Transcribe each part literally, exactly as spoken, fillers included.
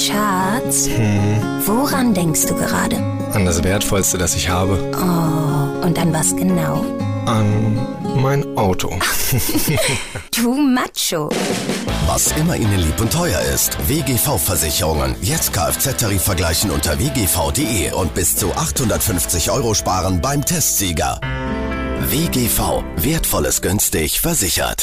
Schatz, Hm. woran denkst du gerade? An das Wertvollste, das ich habe. Oh, und an was genau? An mein Auto. Du Macho. Was immer Ihnen lieb und teuer ist. W G V-Versicherungen. Jetzt Kfz-Tarif vergleichen unter w g v punkt d e und bis zu achthundertfünfzig Euro sparen beim Testsieger. W G V. Wertvolles günstig versichert.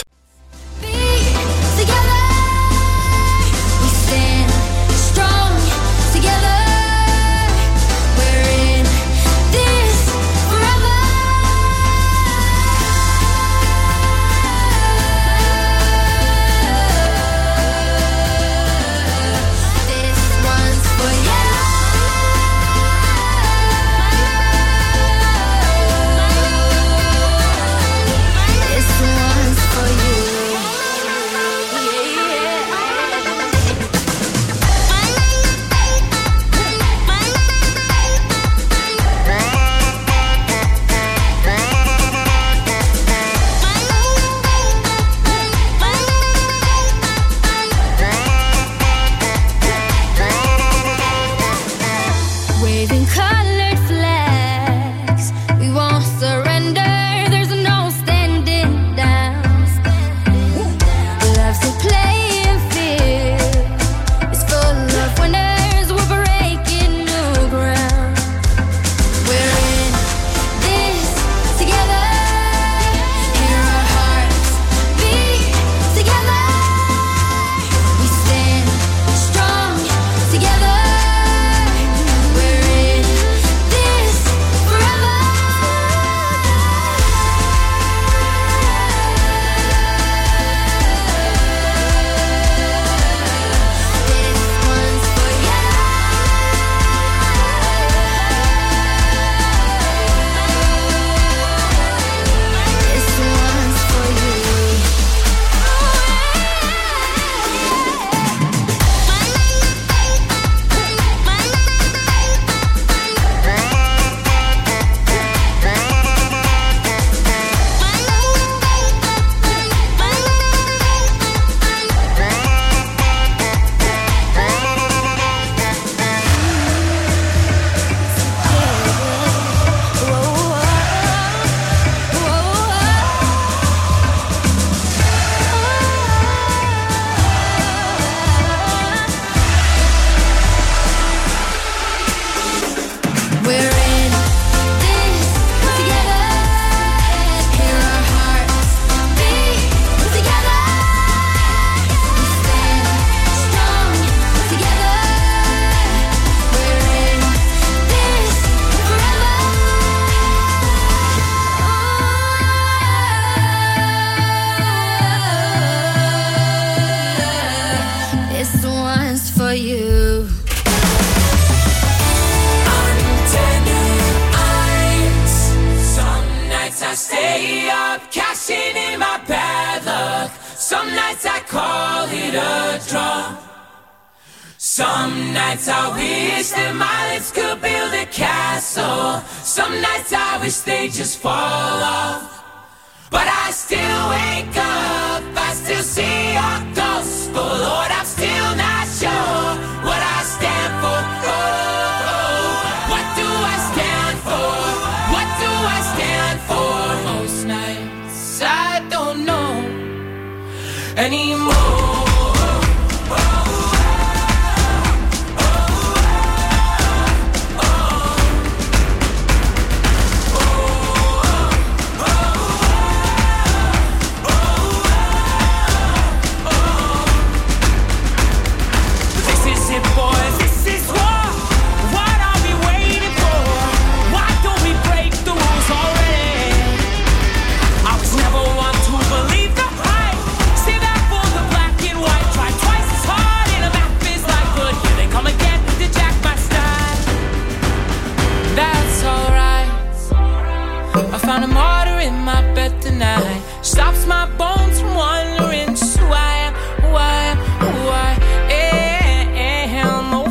Why, why, why am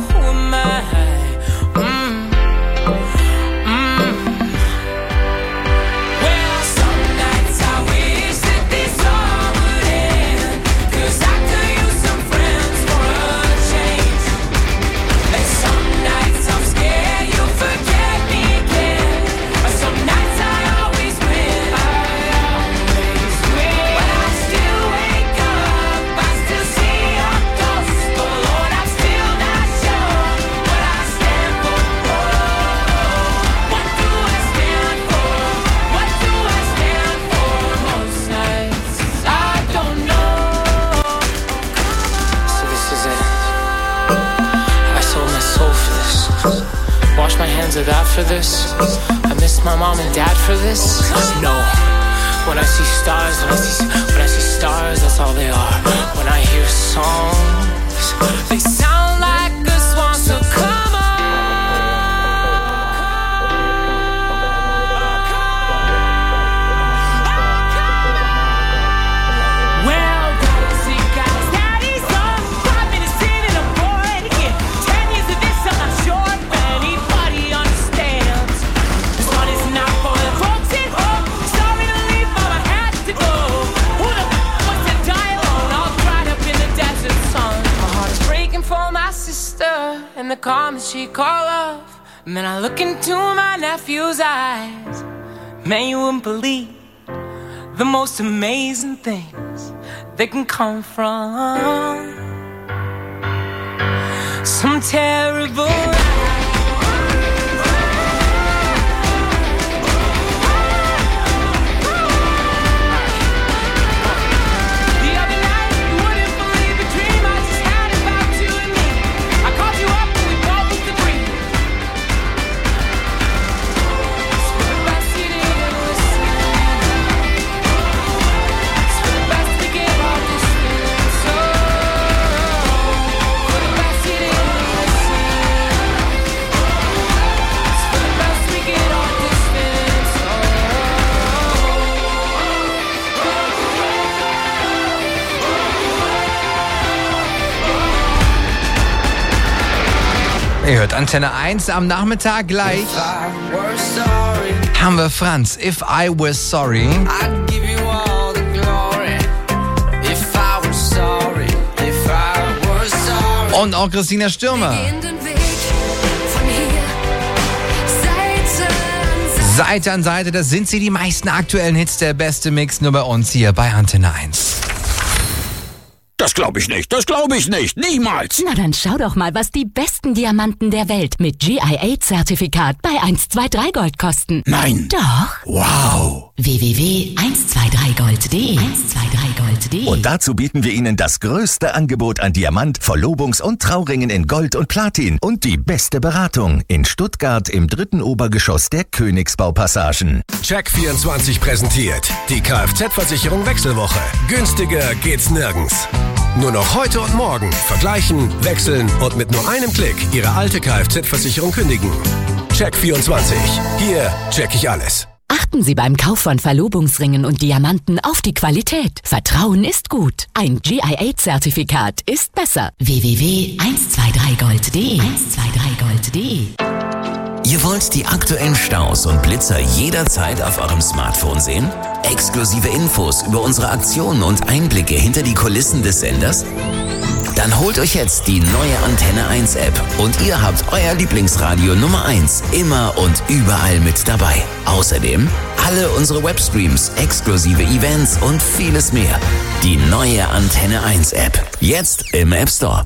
hands are that for this. I miss my mom and dad for this. No. When I see stars, when I see, when I see stars, that's all they are. When I hear songs, they sound like a swan, so come on. Well, guys, see, guys, daddy's on. Five minutes in and I'm bored again. Ten years of this, I'm not sure if anybody understands. This one is not for the folks at home. Sorry to leave, mama had to go. Who the f*** wants to die alone, all dried up in the desert sun? My heart is breaking for my sister and the calm that she call love. And then I look into my nephew's eyes. Man, you wouldn't believe the most amazing things that can come from some terrible Ihr hört Antenne eins am Nachmittag gleich. Haben wir Franz, If I Was Sorry. Und auch Christina Stürmer. Seite an Seite, das sind sie, die meisten aktuellen Hits, der beste Mix, nur bei uns hier bei Antenne eins. Das glaube ich nicht, das glaube ich nicht, niemals. Na dann schau doch mal, was die besten Diamanten der Welt mit G I A-Zertifikat bei eins zwei drei Gold kosten. Nein. Doch. Wow. w w w punkt eins zwei drei gold punkt de eins zwei drei gold punkt de. Und dazu bieten wir Ihnen das größte Angebot an Diamant, Verlobungs- und Trauringen in Gold und Platin und die beste Beratung in Stuttgart im dritten Obergeschoss der Königsbaupassagen. Check vierundzwanzig präsentiert die Kfz-Versicherung Wechselwoche. Günstiger geht's nirgends. Nur noch heute und morgen vergleichen, wechseln und mit nur einem Klick Ihre alte Kfz-Versicherung kündigen. Check vierundzwanzig. Hier check ich alles. Achten Sie beim Kauf von Verlobungsringen und Diamanten auf die Qualität. Vertrauen ist gut. Ein G I A-Zertifikat ist besser. w w w punkt eins zwei drei gold punkt de eins zwei drei gold punkt de. Ihr wollt die aktuellen Staus und Blitzer jederzeit auf eurem Smartphone sehen? Exklusive Infos über unsere Aktionen und Einblicke hinter die Kulissen des Senders? Dann holt euch jetzt die neue Antenne eins App und ihr habt euer Lieblingsradio Nummer eins immer und überall mit dabei. Außerdem alle unsere Webstreams, exklusive Events und vieles mehr. Die neue Antenne eins App. Jetzt im App Store.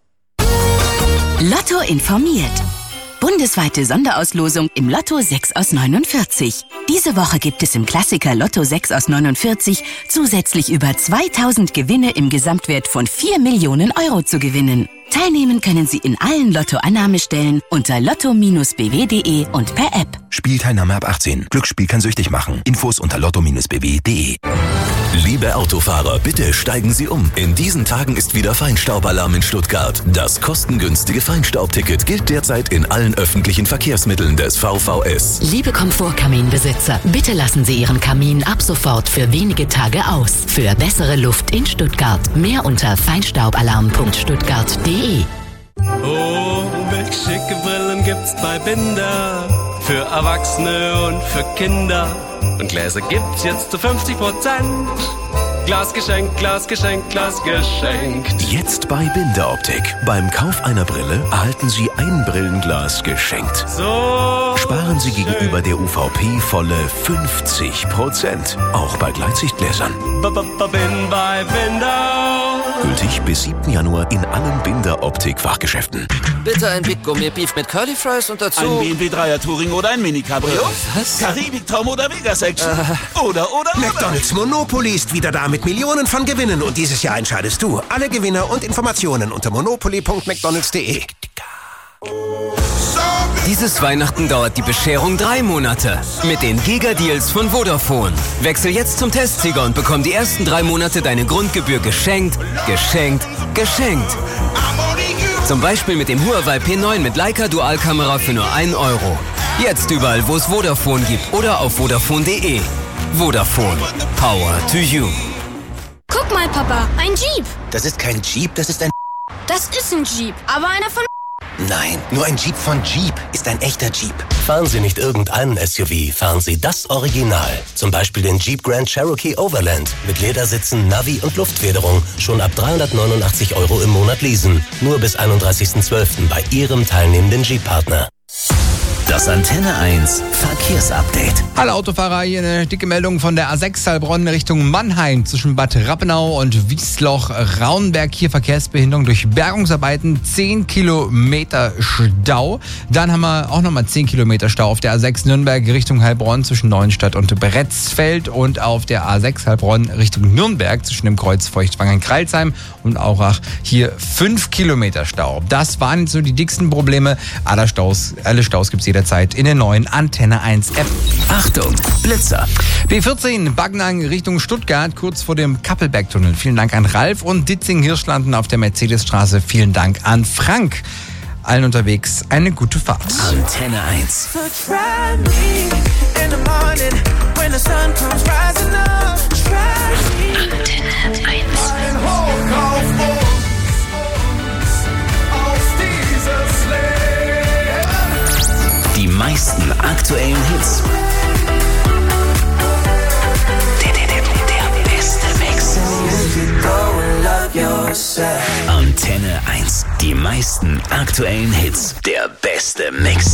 Lotto informiert. Bundesweite Sonderauslosung im Lotto sechs aus neunundvierzig. Diese Woche gibt es im Klassiker Lotto sechs aus neunundvierzig zusätzlich über zweitausend Gewinne im Gesamtwert von vier Millionen Euro zu gewinnen. Teilnehmen können Sie in allen Lotto-Annahmestellen unter lotto Bindestrich b w punkt de und per App. Spielteilnahme ab achtzehn. Glücksspiel kann süchtig machen. Infos unter lotto Bindestrich b w punkt de. Liebe Autofahrer, bitte steigen Sie um. In diesen Tagen ist wieder Feinstaubalarm in Stuttgart. Das kostengünstige Feinstaubticket gilt derzeit in allen öffentlichen Verkehrsmitteln des V V S. Liebe Komfortkaminbesitzer, bitte lassen Sie Ihren Kamin ab sofort für wenige Tage aus. Für bessere Luft in Stuttgart. Mehr unter feinstaubalarm punkt stuttgart punkt de. Oh, welche schicke Brillen gibt's bei Binder. Für Erwachsene und für Kinder. Und Gläser gibt's jetzt zu fünfzig Prozent. Glasgeschenk, Glasgeschenk, Glasgeschenk. Jetzt bei Binderoptik. Beim Kauf einer Brille erhalten Sie ein Brillenglas geschenkt. So sparen Sie gegenüber der U V P volle fünfzig Prozent. Auch bei Gleitsichtgläsern. Bin bei Binder. Gültig bis siebten Januar in allen Binderoptik-Fachgeschäften. Bitte ein Big Gourmet Beef mit Curly Fries und dazu... Ein B M W Dreier Touring oder ein Mini Cabrio? Was? Karibiktraum oder Vegas Action? Äh. Oder, oder, oder? McDonald's Monopoly ist wieder da mit Millionen von Gewinnen und dieses Jahr entscheidest du. Alle Gewinner und Informationen unter monopoly punkt mcdonalds punkt de. Dieses Weihnachten dauert die Bescherung drei Monate mit den Giga-Deals von Vodafone. Wechsel jetzt zum Testsieger und bekomm die ersten drei Monate deine Grundgebühr geschenkt, geschenkt, geschenkt. Zum Beispiel mit dem Huawei P neun mit Leica Dualkamera für nur einen Euro. Jetzt überall, wo es Vodafone gibt oder auf vodafone punkt de. Vodafone. Power to you. Guck mal, Papa, ein Jeep. Das ist kein Jeep, das ist ein... Das ist ein Jeep, aber einer von... Nein, nur ein Jeep von Jeep ist ein echter Jeep. Fahren Sie nicht irgendeinen S U V, fahren Sie das Original. Zum Beispiel den Jeep Grand Cherokee Overland mit Ledersitzen, Navi und Luftfederung. Schon ab dreihundertneunundachtzig Euro im Monat leasen. Nur bis einunddreißigsten zwölften bei Ihrem teilnehmenden Jeep-Partner. Das Antenne eins Verkehrsupdate. Hallo Autofahrer, hier eine dicke Meldung von der A sechs Heilbronn Richtung Mannheim zwischen Bad Rappenau und Wiesloch-Raunberg. Hier Verkehrsbehinderung durch Bergungsarbeiten, zehn Kilometer Stau. Dann haben wir auch nochmal zehn Kilometer Stau auf der A sechs Nürnberg Richtung Heilbronn zwischen Neuenstadt und Bretzfeld und auf der A sechs Heilbronn Richtung Nürnberg zwischen dem Kreuz Feuchtwangen-Kreilsheim und Aurach. Hier fünf Kilometer Stau. Das waren so die dicksten Probleme. Alle Staus, alle Staus gibt es jederzeit in der neuen Antenne eins App. Achtung, Blitzer. B vierzehn, Backnang Richtung Stuttgart, kurz vor dem Kappelbergtunnel. Vielen Dank an Ralf und Ditzing-Hirschlanden auf der Mercedesstraße. Vielen Dank an Frank. Allen unterwegs eine gute Fahrt. Antenne eins. Antenne eins. Die meisten aktuellen Hits. Der, der, der, der beste Mix. Antenne eins. Die meisten aktuellen Hits. Der beste Mix.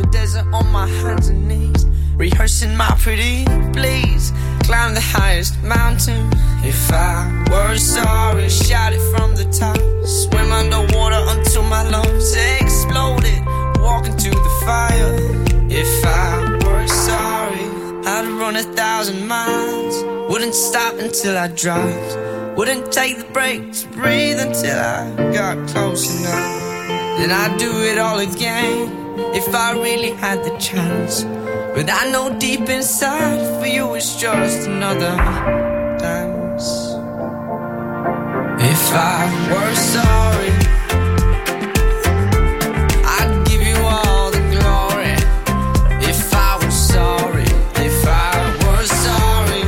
Rehearsing my pretty please. Climb the highest mountain. If I were sorry, shout it from the top. Swim underwater until my lungs exploded. Walk into the fire. If I were sorry, I'd run a thousand miles. Wouldn't stop until I dropped. Wouldn't take the breaks, breathe until I got close enough. Then I'd do it all again if I really had the chance. But I know deep inside for you it's just another dance. If I were sorry, I'd give you all the glory. If I were sorry, if I were sorry,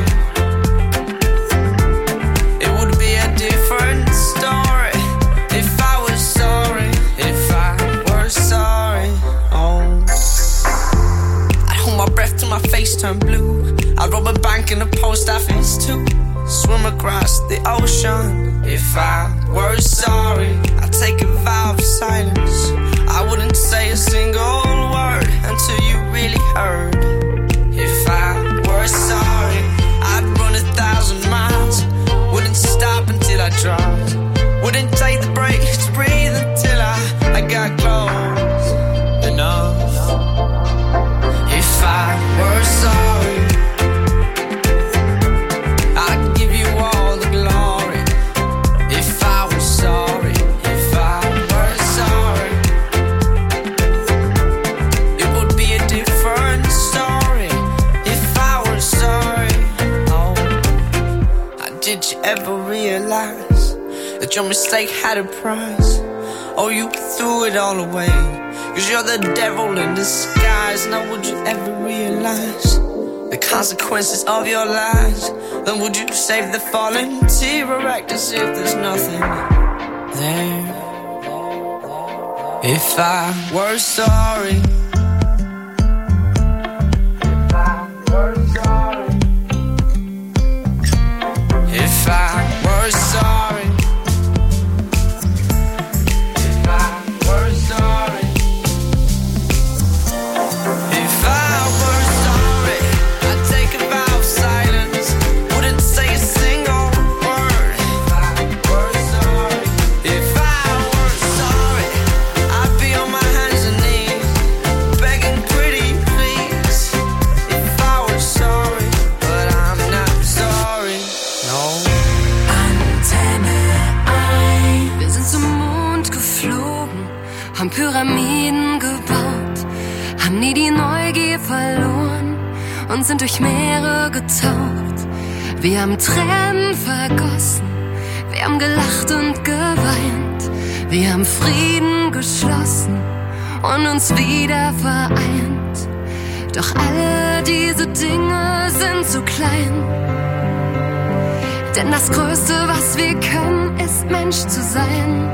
it would be a different story. If I was sorry, if I were sorry, oh, I'd hold my breath till my face turned blue. I'd rob a bank in a post office too. Swim across the ocean. If I were sorry, I'd take a vow of silence. I wouldn't say a single word until you really heard. If I were sorry, I'd run a thousand miles. Wouldn't stop until I dropped. Wouldn't take the breaks, breathe until I, I got close enough. If I were sorry, I'd give you all the glory. If I was sorry, if I were sorry, it would be a different story. If I were sorry, oh, did you ever realize that your mistake had a price? Oh, you threw it all away, cause you're the devil in disguise. Now would you ever realize the consequences of your lies? Then would you save the fallen tear or act as if there's nothing there? If I were sorry, if I were sorry, if I were sorry, if I were sorry, if I were sorry, I'd take a vow of silence. Wouldn't say a single word. If I were sorry, if I were sorry, I'd be on my hands and knees. haben Pyramiden gebaut, haben nie die Neugier verloren und sind durch Meere getaucht. Wir haben Tränen vergossen, wir haben gelacht und geweint, wir haben Frieden geschlossen und uns wieder vereint. Doch alle diese Dinge sind zu klein, denn das Größte, was wir können, ist Mensch zu sein.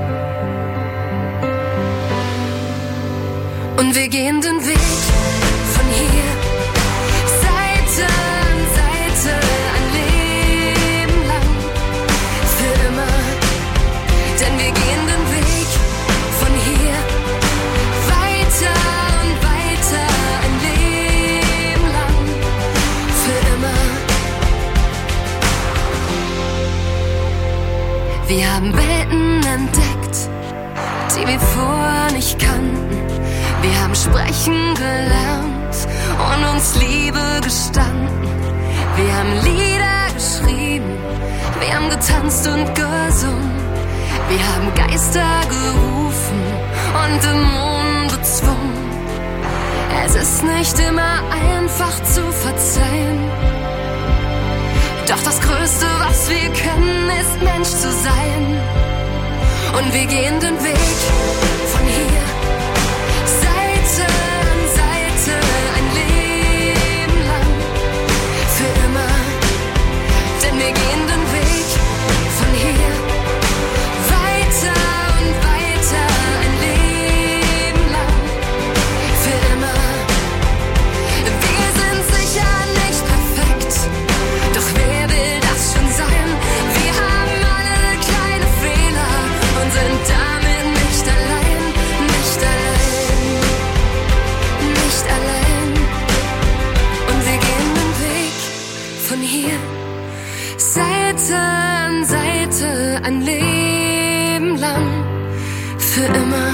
Und wir gehen den Weg von hier, Seite an Seite, ein Leben lang, für immer. Denn wir gehen den Weg von hier, weiter und weiter, ein Leben lang, für immer. Wir haben Welten entdeckt, die wir vorher nicht kannten. Wir haben sprechen gelernt und uns Liebe gestanden. Wir haben Lieder geschrieben, wir haben getanzt und gesungen. Wir haben Geister gerufen und Dämonen bezwungen. Es ist nicht immer einfach zu verzeihen, doch das Größte, was wir können, ist Mensch zu sein. Und wir gehen den Weg von hier, Seite an Seite, ein Leben lang, für immer. Denn wir gehen den Weg von hier, weiter und weiter, ein Leben lang, für immer. Wir sind sicher nicht perfekt, doch wer will das schon sein? Wir haben alle kleine Fehler und sind damit nicht allein, nicht allein, nicht allein. Und wir gehen den Weg von hier, Seite an Seite, ein Leben lang, für immer.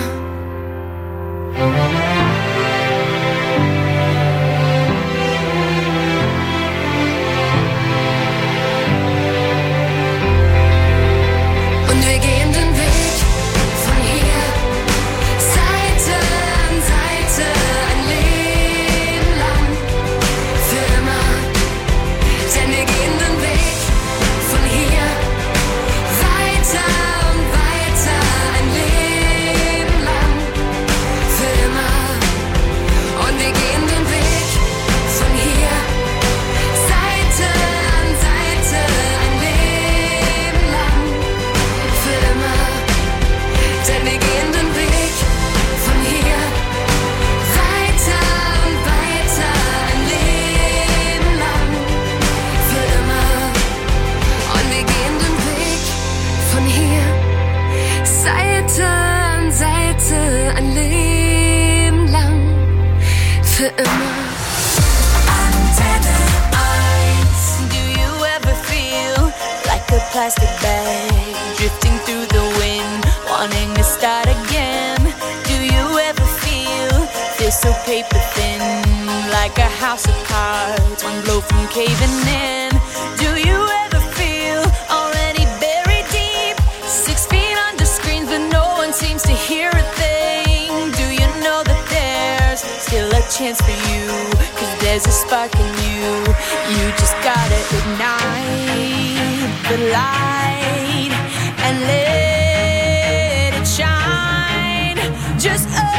Und wir gehen den Weg von hier, Seite an Seite, ein Leben lang, für immer. Denn wir gehen den Weg von hier, weiter und weiter, ein Leben lang, für immer. Und wir gehen den Weg von hier, Seite an Seite, ein Leben lang, für immer. Denn wir gehen den Weg von hier, weiter und weiter, ein Leben lang, für immer. Und wir gehen den Weg von hier, Seite an Seite, ein Leben lang, für immer. Antenne eins. Do you ever feel like a plastic bag drifting through the wind, wanting to start again? Do you ever feel this so paper thin, like a house of cards, one blow from caving in? Do you ever feel already buried deep, six feet under screens, but no one seems to hear a thing? Do you know that there's still a chance for you? Cause there's a spark in you. You just gotta ignite the light and let it shine. Just